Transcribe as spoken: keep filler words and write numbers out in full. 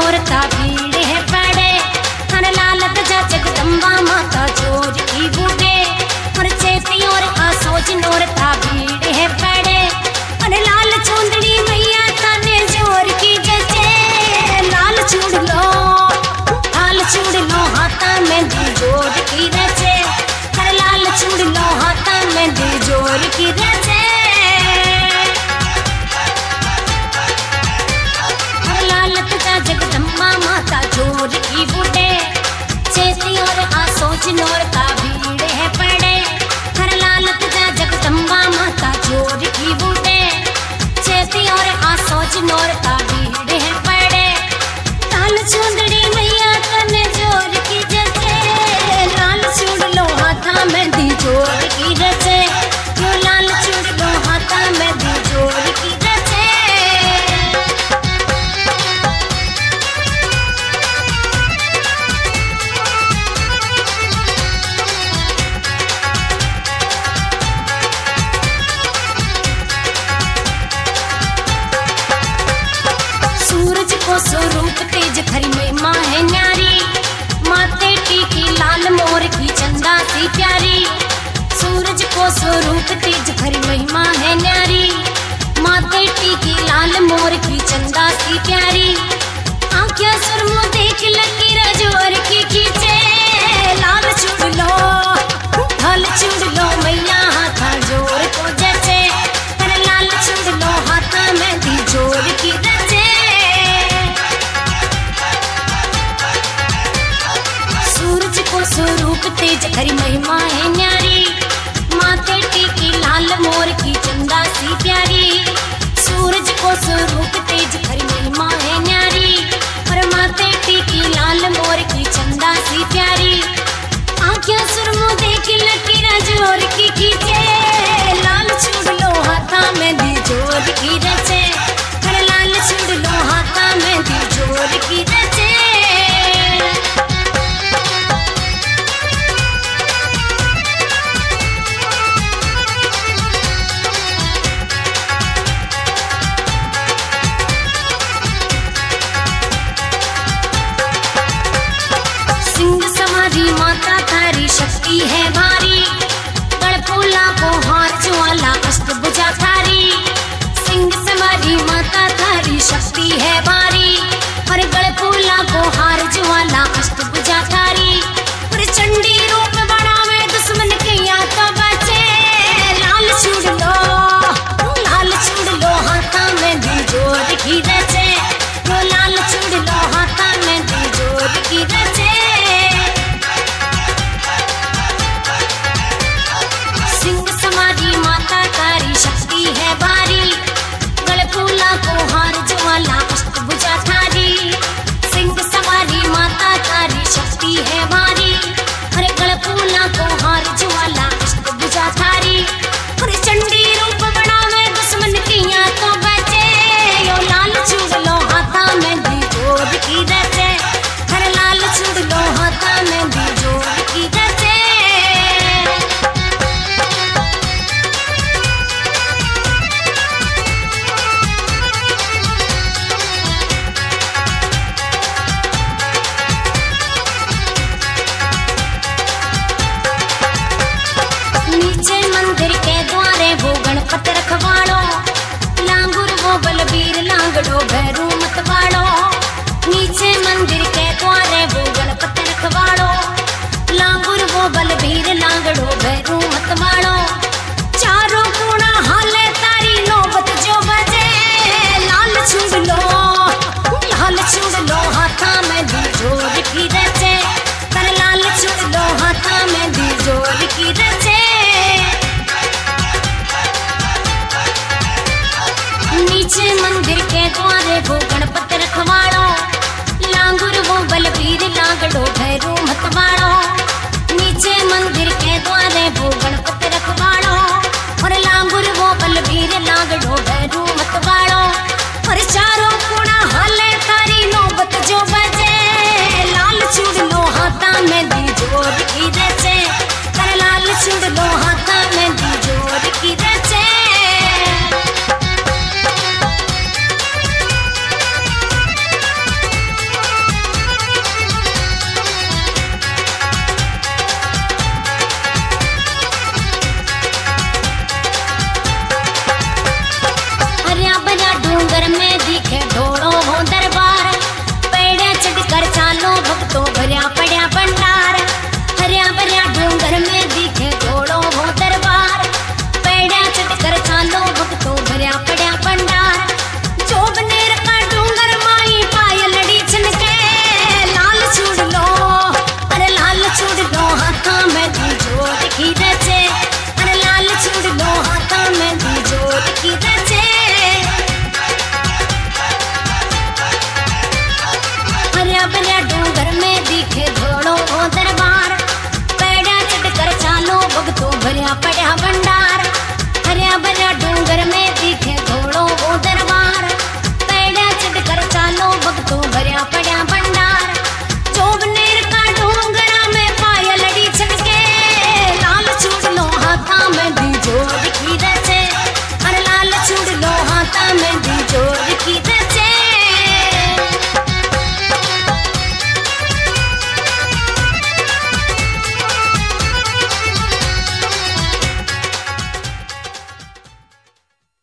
नोरता भीड़ है पड़े, हर लालत जा जगदम्बा माता जोर की बूढ़े, और चेती और आसोज नोरता भीड़ है पड़े, हर लाल चुंदड़ी मैया तने जोर की जचे, लाल चूड़ लो लाल चूड़ लो हाथा में दी जोर की रचे, हर लाल चूड़ लो हाथा में दी जोर की रचे, हर लालत जा जगदम्बा माता जोर की बूढ़े, चेती और आसोच नोरता भीड़ है पड़े, हर लालत जा जगदम्बा माता जोर की बूढ़े, चेती और आसोच नोरता भीड़ है पड़े, लाल चुंदड़ी मैया तने जोर की जचे, लाल चूड़ लो हाथा में दी जोर की रचे, यो लाल चूड़ लो हाथा में दी जोर की रचे। सूरज को स्वरूप तेज खरी में माँ है न्यारी, माते टीकी लाल मोर की चंदा सी प्यारी, सूरज को स्वरूप तेज खरी महिमा है न्यारी, माते टीकी लाल मोर की चंदा सी प्यारी, आँखें सुरमो देख लकीर जोर की खींचे, लाल चूड़ लो लाल चूड़ लो मैया हाथा जोर को जचे, हर लाल चूड़ लो हाथा में दी जोर की रचे, सूरज को स्वरूप तेज खरी महिमा है न्यारी, माथे टीकी लाल मोर की चंदा सी प्यारी, सूरज को स्वरूप तेज खरी महिमा है न्यारी, और माथे टीकी लाल मोर की चंदा सी प्यारी, आँखें सुरमो देख लकीर जोर की खींचे, लाल चूड़ लो हाथा में दी जोर की रचे, हर लाल चूड़ लो हाथा में दी जोर की रचे। सिंह सवारी माता थारी शक्ति है भारी, गढ़पुला को हार ज्वाला अष्टभुजा थारी, सिंह सवारी माता थारी शक्ति है भारी, और गढ़पुला को हार ज्वाला अष्टभुजा थारी, और चंडी रूप बनावे दुश्मन के या तो बचे, लाल चूड़ लो लाल चूड़ लो हाथा में दी जोर की रचे, लो लाल चूड़ लो हाथा में दी जोर की रचे, सिंह सवारी माता तारी शक्ति है भारी, गढ़पुला को हार ज्वाला अष्टभुजा थारी, सिंह सवारी माता तारी शक्ति है भारी, अरे गढ़पुला को हार ज्वाला अष्टभुजा थारी, अरे चंडी रूप बनावे दुश्मन की या तो बचे, यो लाल चूड़ लो हाथा में दी जोर की रचे, हर लाल चूड़ लो हाथा में दी जोर की रचे। नीचे मंदिर के द्वारे वो गणपत रखवाड़ो, लांगुर वो बलबीर लांगड़ो भैरू मतवाड़ो, नीचे मंदिर के द्वारे वो गणपत रखवाड़ो, लांगुर वो बलबीर लांगड़ो भैरू मतवाड़ो, चारों कोना हाले तारी नौबत जो बजे, लाल चूड़ लो लाल चूड़ लो हाथा में दी जोर की रचे, कर लाल चूड़ लो हाथा में दी जोर की रचे, नीचे मंदिर के द्वारे वो